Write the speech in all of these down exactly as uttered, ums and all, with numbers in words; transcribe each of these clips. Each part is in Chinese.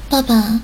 爸爸，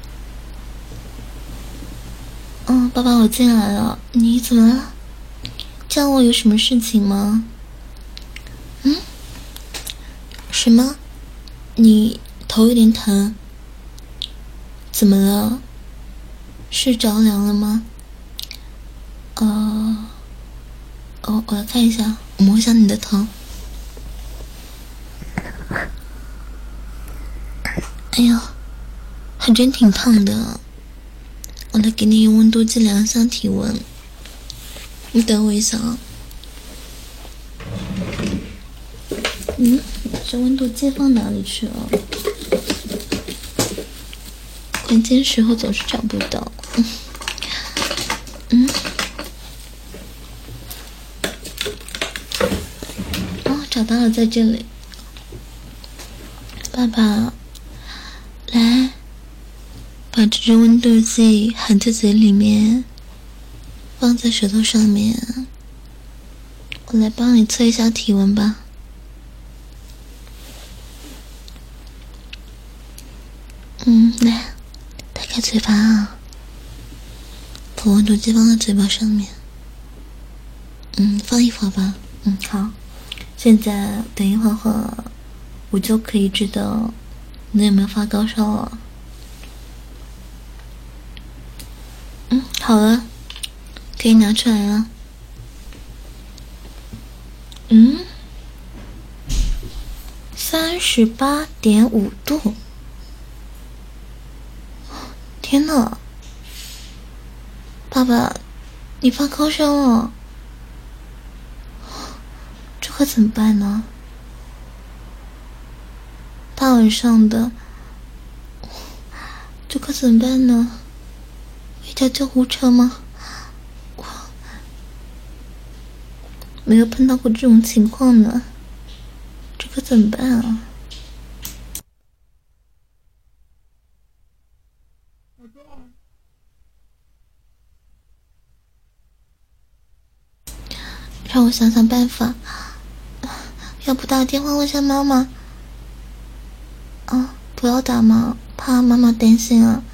嗯，爸爸，我进来了，你怎么了？叫我有什么事情吗？嗯？什么？你头有点疼？怎么了？是着凉了吗？呃，哦，我来看一下，我摸一下你的头。哎呦，还真挺烫的。我来给你用温度计量一下体温。你等我一下啊。嗯，这温度计放哪里去了？关键时候总是找不到。嗯。哦，找到了，在这里。爸爸，来，把这支温度计含在嘴里面，放在舌头上面。我来帮你测一下体温吧。嗯，来，打开嘴巴啊，把温度计放在嘴巴上面。嗯，放一会儿吧。嗯，好。现在等一会儿会儿，我就可以知道你有没有发高烧了。嗯，好了，可以拿出来了。嗯，三十八点五度。天哪，爸爸，你发高烧了，这可怎么办呢？大晚上的，这可怎么办呢？我叫救护车吗？我没有碰到过这种情况呢，这可怎么办啊？让我想想办法，要不打电话问下妈妈？啊，不要打嘛，怕妈妈担心啊。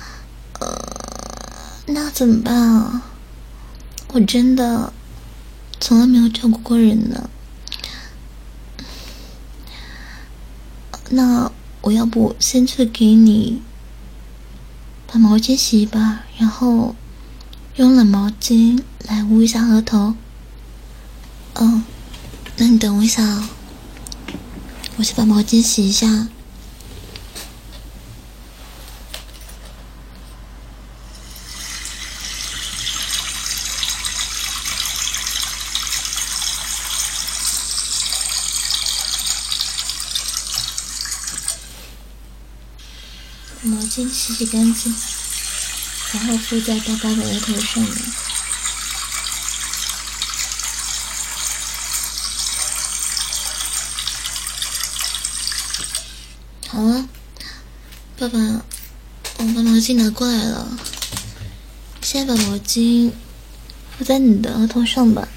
呃，那怎么办啊？我真的从来没有照顾过人呢。那我要不先去给你把毛巾洗一把，然后用冷毛巾来捂一下额头。嗯，那你等我一下啊，我去把毛巾洗一下。毛巾洗洗干净，然后敷在爸爸的额头上面。好了，爸爸，我把毛巾拿过来了，现在把毛巾敷在你的额头上吧。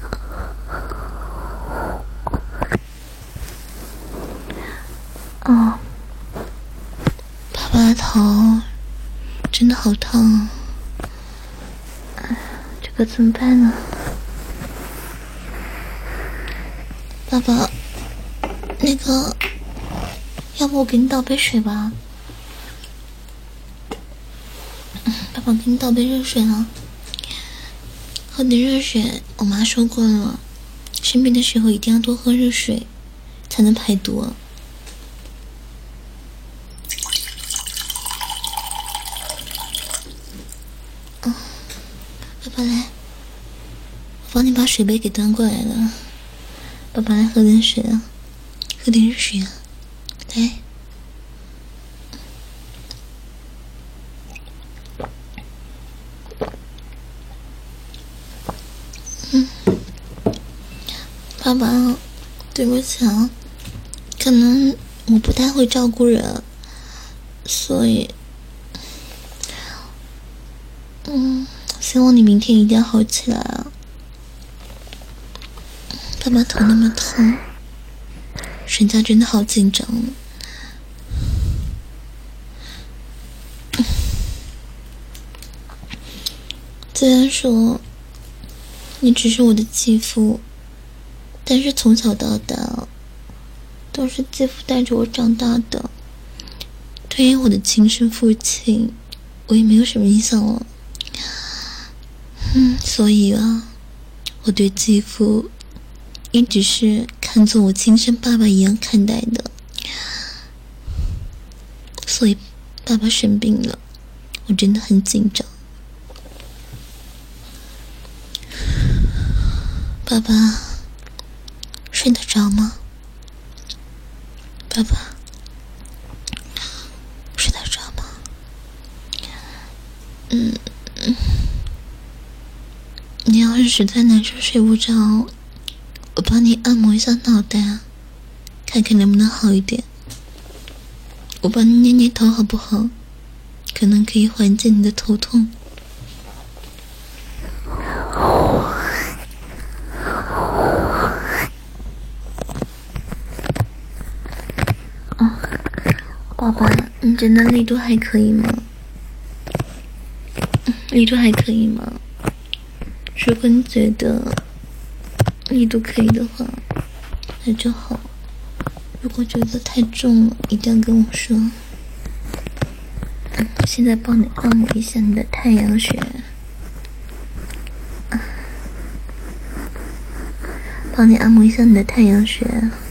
哦，爸爸的头真的好烫啊！这可怎么办呢？爸爸，那个，要不我给你倒杯水吧？爸爸，给你倒杯热水啊！喝点热水，我妈说过了，生病的时候一定要多喝热水，才能排毒。嗯，爸爸来，我帮你把水杯给端过来了。爸爸来喝点水啊，喝点热水啊，来。嗯，爸爸，对不起啊，可能我不太会照顾人，所以，嗯，希望你明天一定要好起来啊。爸爸头那么疼，人家真的好紧张。 虽然说你只是我的继父，但是从小到大都是继父带着我长大的，对于我的亲生父亲我也没有什么印象了。嗯，所以啊，我对继父一直是看作我亲生爸爸一样看待的。所以爸爸生病了，我真的很紧张。爸爸睡得着吗？爸爸睡得着吗？嗯嗯，你要是实在难受睡不着，我帮你按摩一下脑袋啊，看看能不能好一点。我帮你捏捏头好不好？可能可以缓解你的头痛。哦，爸爸，你真的力度还可以吗？力度还可以吗？如果你觉得力度可以的话，那就好。如果觉得太重了，一定要跟我说。嗯，现在帮你按摩一下你的太阳穴，帮你按摩一下你的太阳穴。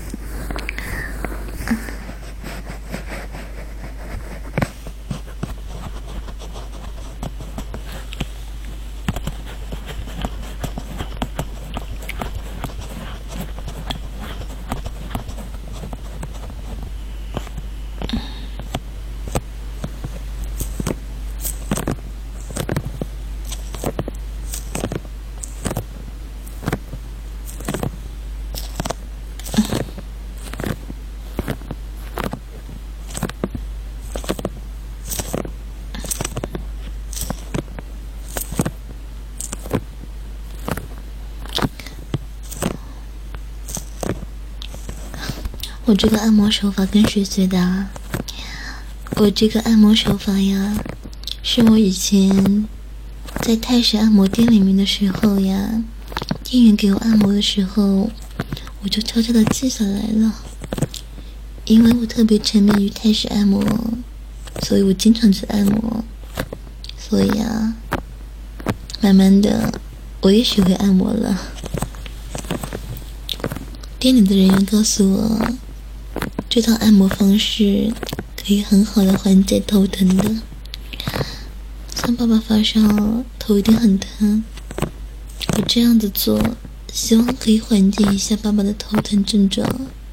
我这个按摩手法跟谁学的啊？我这个按摩手法呀，是我以前在泰式按摩店里面的时候呀，店员给我按摩的时候，我就悄悄的记下来了。因为我特别沉迷于泰式按摩，所以我经常去按摩，所以啊，慢慢的我也学会按摩了。店里的人员告诉我，这套按摩方式可以很好的缓解头疼的。像爸爸发烧，头一定很疼，我这样子做，希望可以缓解一下爸爸的头疼症状。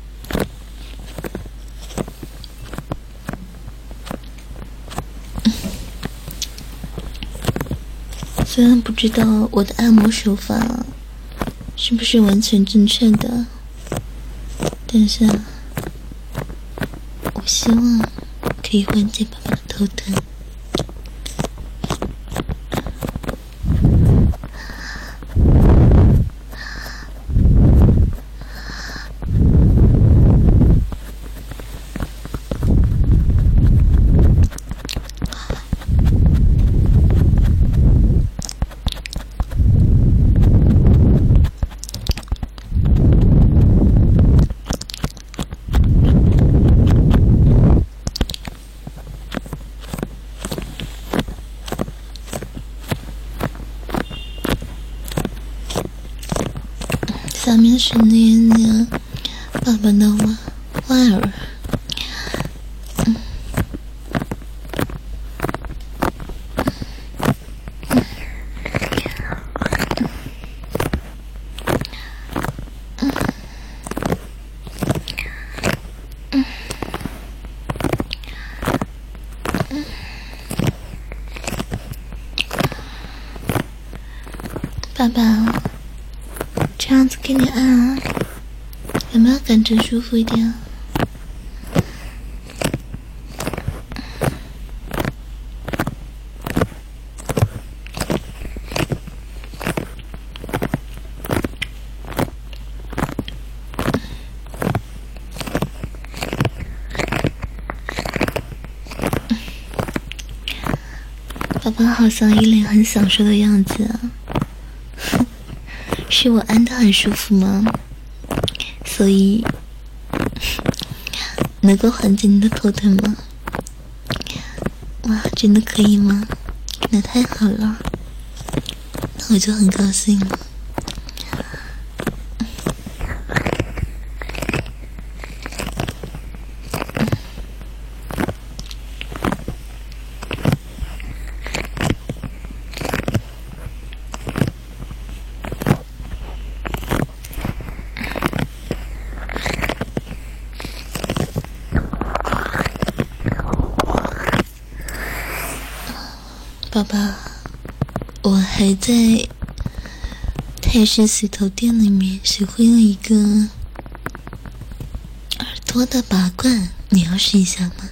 虽然不知道我的按摩手法是不是完全正确的，但是啊，我希望可以缓解爸爸的头疼。下面是捏捏爸爸的腕腕儿，嗯，嗯，嗯，爸爸。这样子给你按啊，有没有感觉舒服一点啊？ 爸爸好像一脸很享受的样子啊，是我按得很舒服吗？所以能够缓解你的头疼吗？哇，真的可以吗？那太好了，那我就很高兴了。爸爸，我还在泰式洗头店里面学会了一个耳朵的拔罐，你要试一下吗？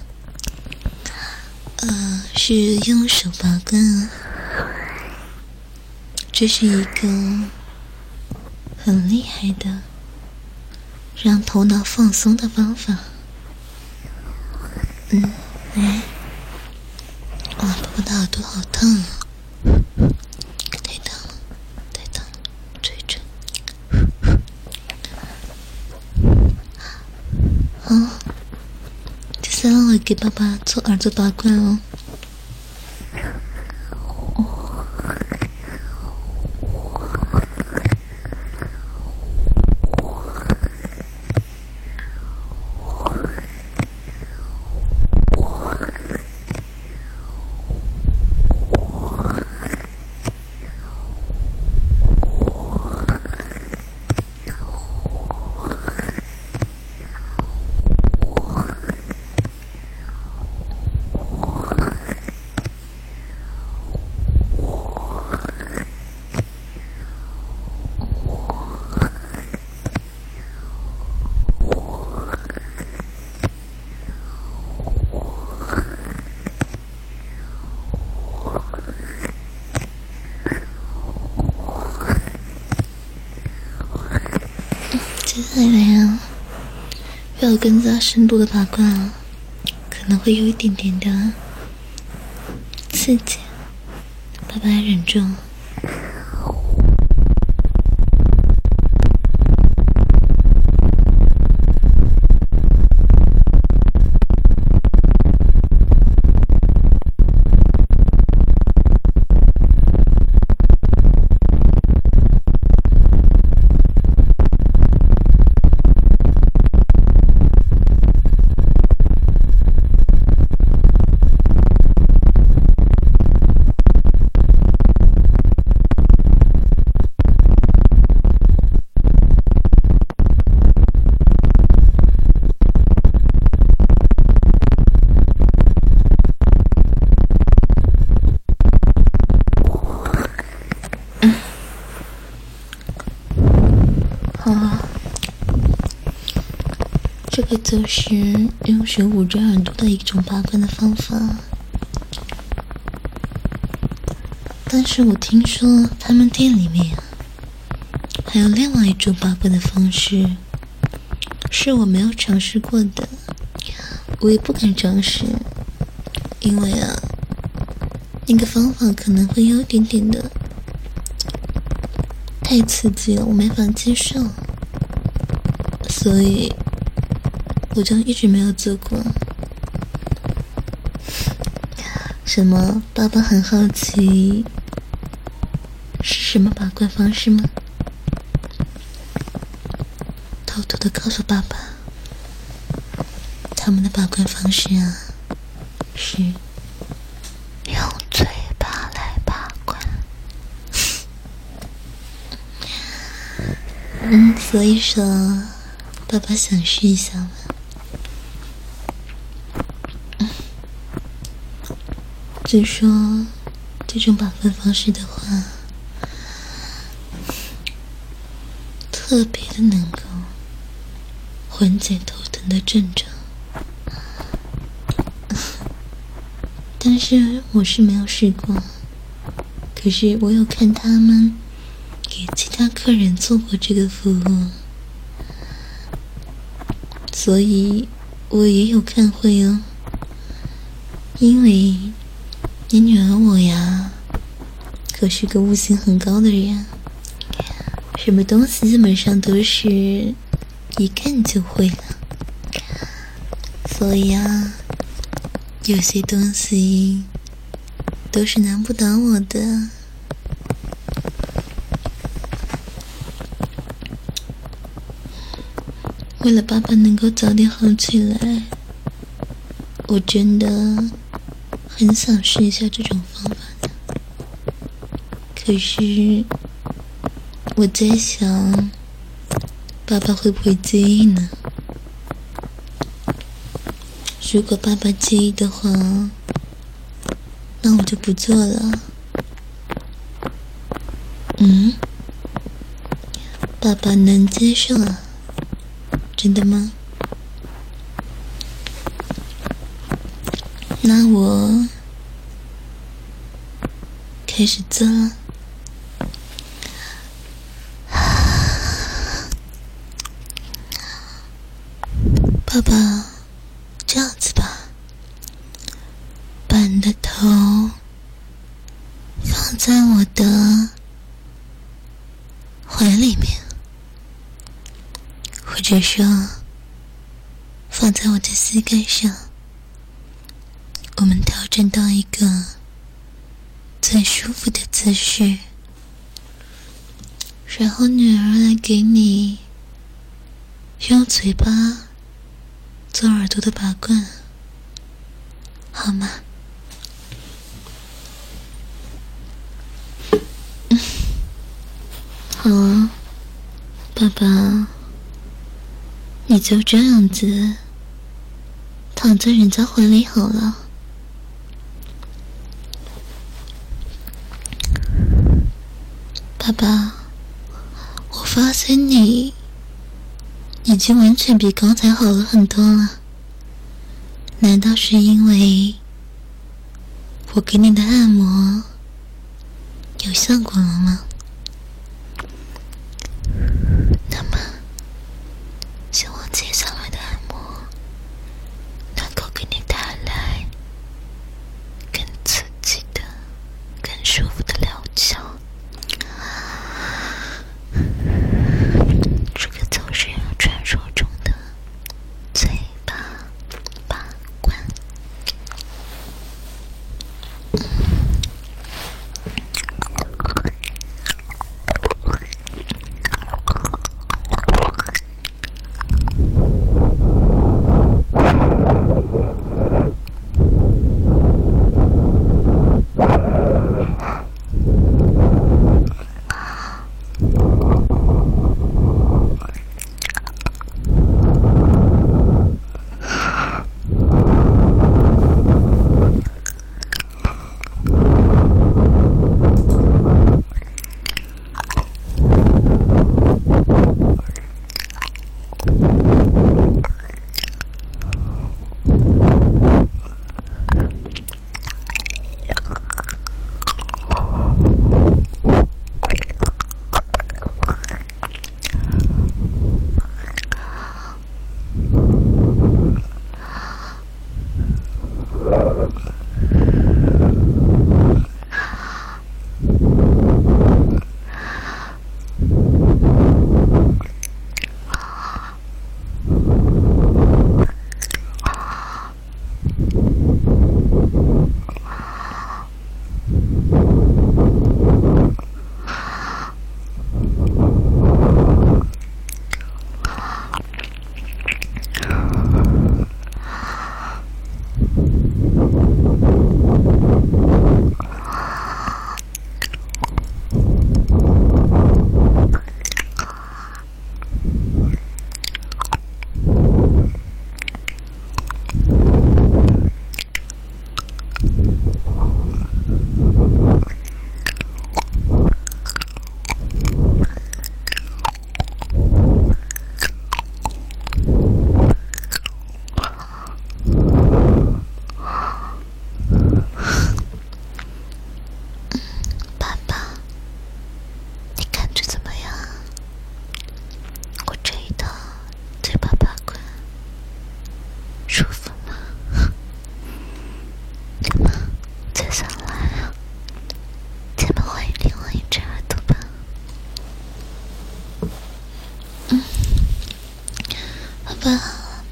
呃，是用手拔罐啊，这是一个很厉害的让头脑放松的方法。嗯，来。哇，爸爸的耳朵好烫啊！太烫了，太烫了，吹一吹。好，接下来我给爸爸做耳朵拔罐哦。接下来啊，要有更加深度的拔罐啊，可能会有一点点的刺激，爸爸忍住。这个就是用手捂着耳朵的一种拔罐的方法，但是我听说他们店里面还有另外一种拔罐的方式，是我没有尝试过的，我也不敢尝试，因为啊，那个方法可能会有一点点的太刺激了，我没法接受，所以我就一直没有做过。什么？爸爸很好奇是什么拔罐方式吗？偷偷的告诉爸爸，他们的拔罐方式啊，是用嘴巴来拔罐。嗯，所以说，爸爸想试一下吗？据说这种拔罐方式的话，特别的能够缓解头疼的症状，但是我是没有试过，可是我有看他们给其他客人做过这个服务，所以我也有看会哦，因为你女儿我呀，可是个悟性很高的人，什么东西基本上都是一看就会了。所以啊，有些东西都是难不倒我的。为了爸爸能够早点好起来，我真的很想试一下这种方法的。可是我在想，爸爸会不会介意呢？如果爸爸介意的话，那我就不做了。嗯？爸爸能接受啊？真的吗？那我开始做了。爸爸，这样子吧，把你的头放在我的怀里面，或者说放在我的膝盖上，我们调整到一个最舒服的姿势，然后女儿来给你用嘴巴做耳朵的拔罐，好吗？嗯，好啊，爸爸，你就这样子躺在人家怀里好了。爸爸，我发现你已经完全比刚才好了很多了。难道是因为我给你的按摩有效果了吗？那么希望接下来的按摩能够给你带来更刺激的、更舒服的疗效。这个就是传说中的嘴巴拔罐。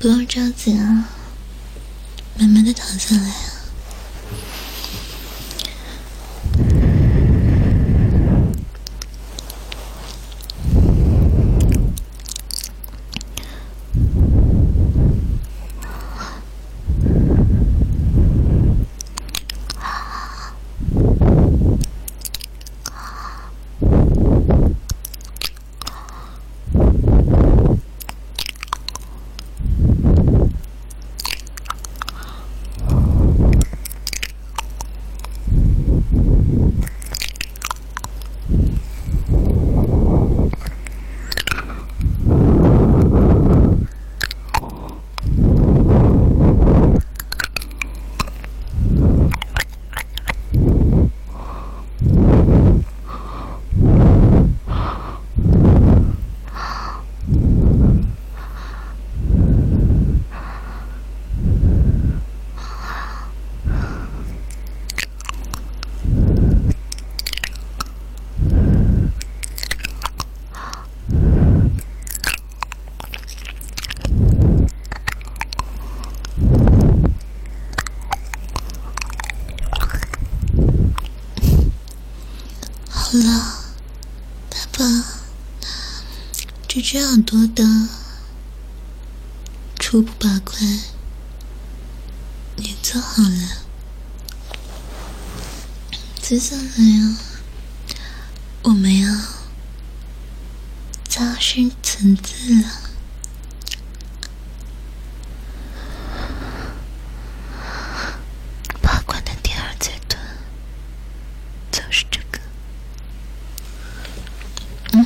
不用着急啊，慢慢的躺下来啊。好了，爸爸，这只耳朵的初步把关也做好了，接下来啊，我们要加深层次了。把关的第二阶段就是这个。嗯。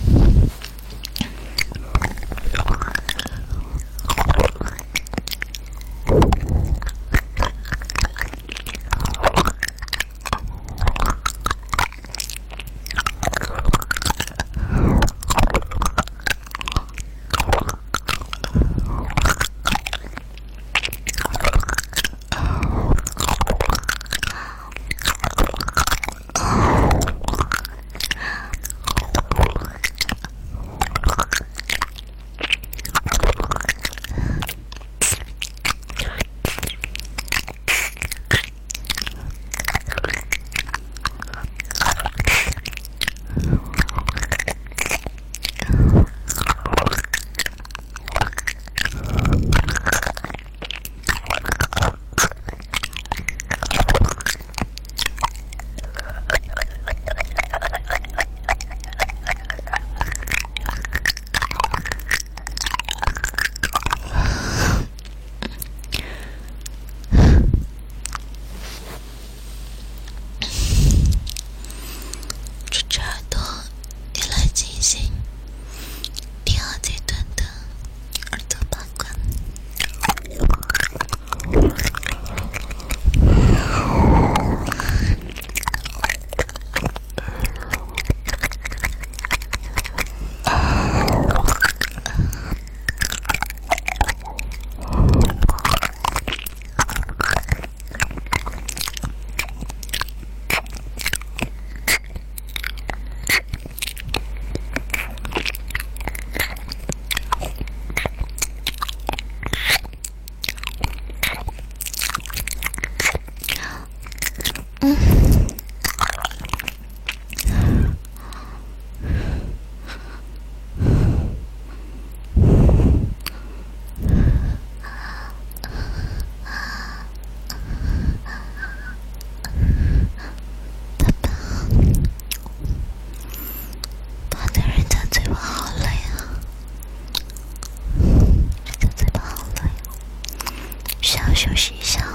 休息一下。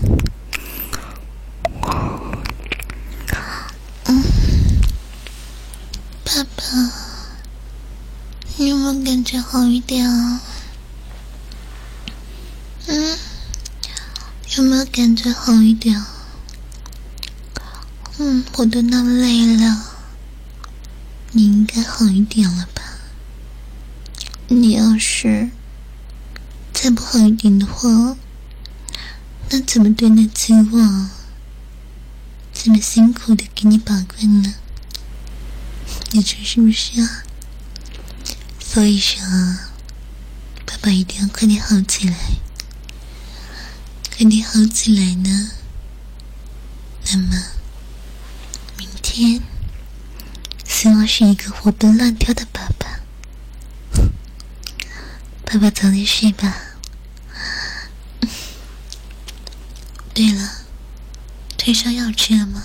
嗯，爸爸，你有没有感觉好一点啊？嗯，有没有感觉好一点？嗯，我都那么累了，你应该好一点了吧？你要是再不好一点的话，那怎么对得起我这么辛苦的给你把关呢？你说是不是啊？所以说，爸爸爸一定要快点好起来，快点好起来呢。那么，明天希望是一个活蹦乱跳的爸爸。爸爸早点睡吧。对了，退烧药吃了吗？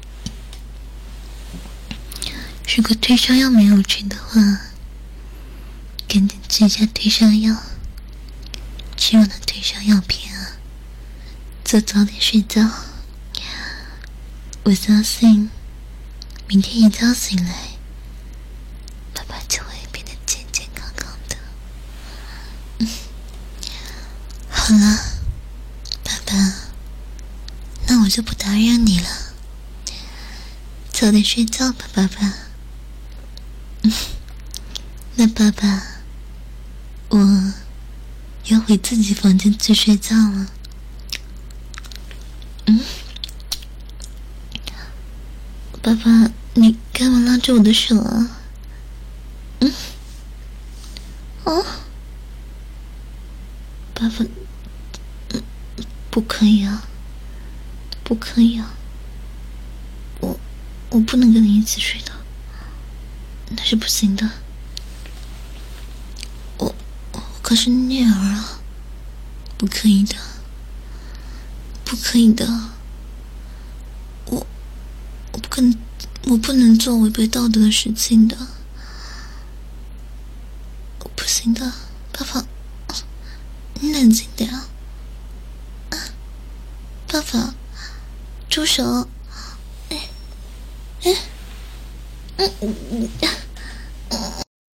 如果退烧药没有吃的话，赶紧吃一下退烧药，吃完了退烧药片啊，就早点睡觉。我相信，明天一觉醒来，爸爸就会变得健健康康的。嗯，好了，爸爸，那我就不打扰你了，早点睡觉吧，爸爸。嗯，那爸爸，我要回自己房间去睡觉了。嗯，爸爸，你干嘛拉着我的手啊？嗯，哦，爸爸，嗯，不可以啊，不可以啊，我我不能跟你一起睡的，那是不行的。我我可是女儿啊，不可以的，不可以的。我我不可能，我不能做违背道德的事情的。不行的，爸爸，你冷静点啊！啊，爸爸，住手！哎哎嗯嗯。